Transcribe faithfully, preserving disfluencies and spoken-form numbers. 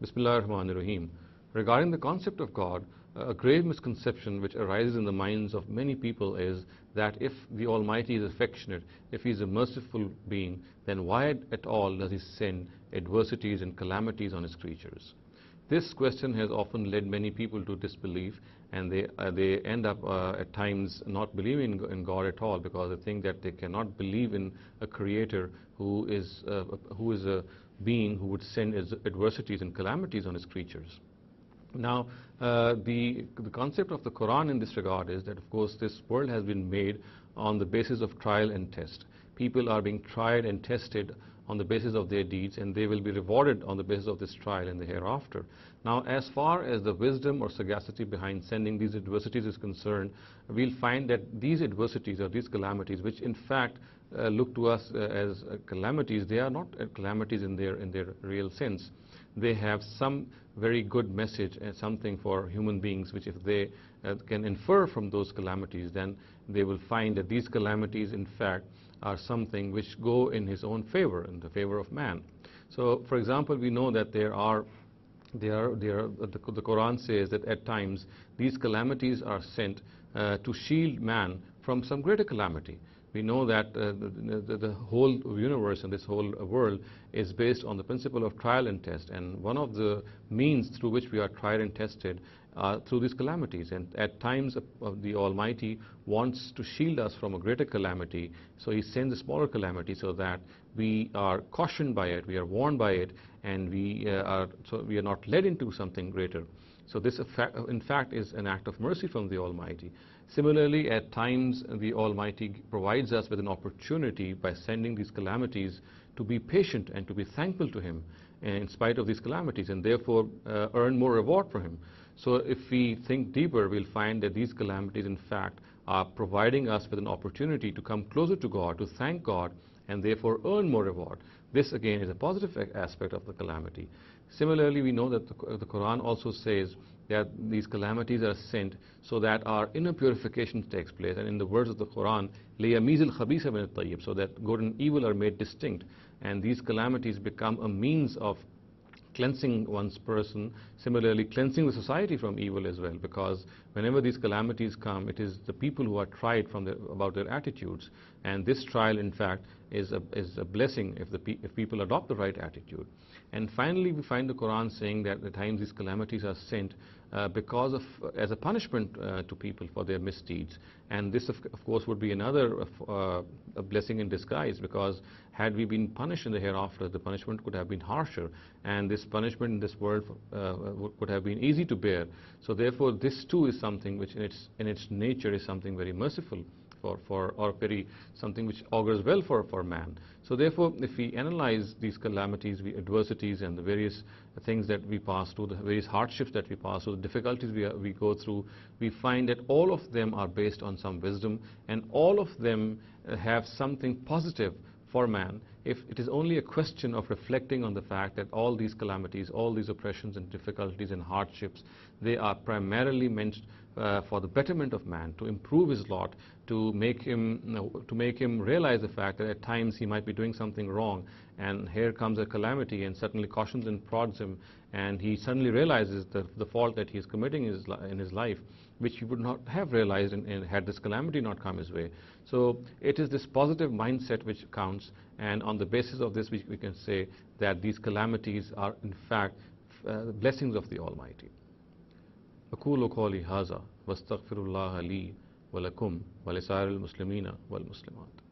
Bismillah ar-Rahman ar-Rahim. Regarding the concept of God, a grave misconception which arises in the minds of many people is that if the Almighty is affectionate, if He is a merciful being, then why at all does He send adversities and calamities on His creatures? This question has often led many people to disbelief, and they uh, they end up uh, at times not believing in God at all, because they think that they cannot believe in a creator who is uh, who is a being who would send adversities and calamities on His creatures. Now, uh, the, the concept of the Quran in this regard is that, of course, this world has been made on the basis of trial and test. People are being tried and tested on the basis of their deeds, and they will be rewarded on the basis of this trial in the hereafter. Now, as far as the wisdom or sagacity behind sending these adversities is concerned, we'll find that these adversities or these calamities, which in fact uh, look to us uh, as uh, calamities, they are not uh, calamities in their in their real sense. They have some very good message and something for human beings, which if they uh, can infer from those calamities, then they will find that these calamities in fact are something which go in His own favor, in the favor of man. So, for example, we know that there are There are, there are, the, the Quran says that at times these calamities are sent uh, to shield man from some greater calamity. We know that uh, the, the, the whole universe and this whole world is based on the principle of trial and test, and one of the means through which we are tried and tested uh, through these calamities. And at times uh, the Almighty wants to shield us from a greater calamity, so He sends a smaller calamity so that we are cautioned by it, we are warned by it, and we uh, are so we are not led into something greater. So this in fact is an act of mercy from the Almighty. Similarly, at times the Almighty provides us with an opportunity by sending these calamities to be patient and to be thankful to Him in spite of these calamities, and therefore uh, earn more reward for Him. So if we think deeper, we'll find that these calamities in fact are providing us with an opportunity to come closer to God, to thank God, and therefore earn more reward. This again is a positive aspect of the calamity. Similarly, we know that the, the Quran also says that these calamities are sent so that our inner purification takes place, and in the words of the Quran, لِيَمِيزِ الْخَبِيثَ مِنَ الطَّيِّبِ, so that good and evil are made distinct, and these calamities become a means of cleansing one's person, similarly cleansing the society from evil as well, because whenever these calamities come, it is the people who are tried from their, about their attitudes, and this trial in fact is a, is a blessing if, the pe if people adopt the right attitude. And finally, we find the Quran saying that at times these calamities are sent uh, because of uh, as a punishment uh, to people for their misdeeds, and this of, of course would be another uh, a blessing in disguise, because had we been punished in the hereafter, the punishment could have been harsher, and this punishment in this world uh, would have been easy to bear. So therefore this too is something which in its in its nature is something very merciful for, for or very something which augurs well for, for man. So therefore, if we analyze these calamities, the adversities, and the various things that we pass through, the various hardships that we pass through, the difficulties we, are, we go through, we find that all of them are based on some wisdom, and all of them uh, have something positive for man, if it is only a question of reflecting on the fact that all these calamities, all these oppressions and difficulties and hardships, they are primarily meant uh, for the betterment of man, to improve his lot, to make him you know, to make him realize the fact that at times he might be doing something wrong, and here comes a calamity and suddenly cautions and prods him, and he suddenly realizes the, the fault that he is committing in his, in his life, which he would not have realized in, in, had this calamity not come his way. So it is this positive mindset which counts, and on the basis of this we, we can say that these calamities are in fact uh, blessings of the Almighty. أقول قولي هذا واستغفر الله لي ولكم ولسائر المسلمين والمسلمات.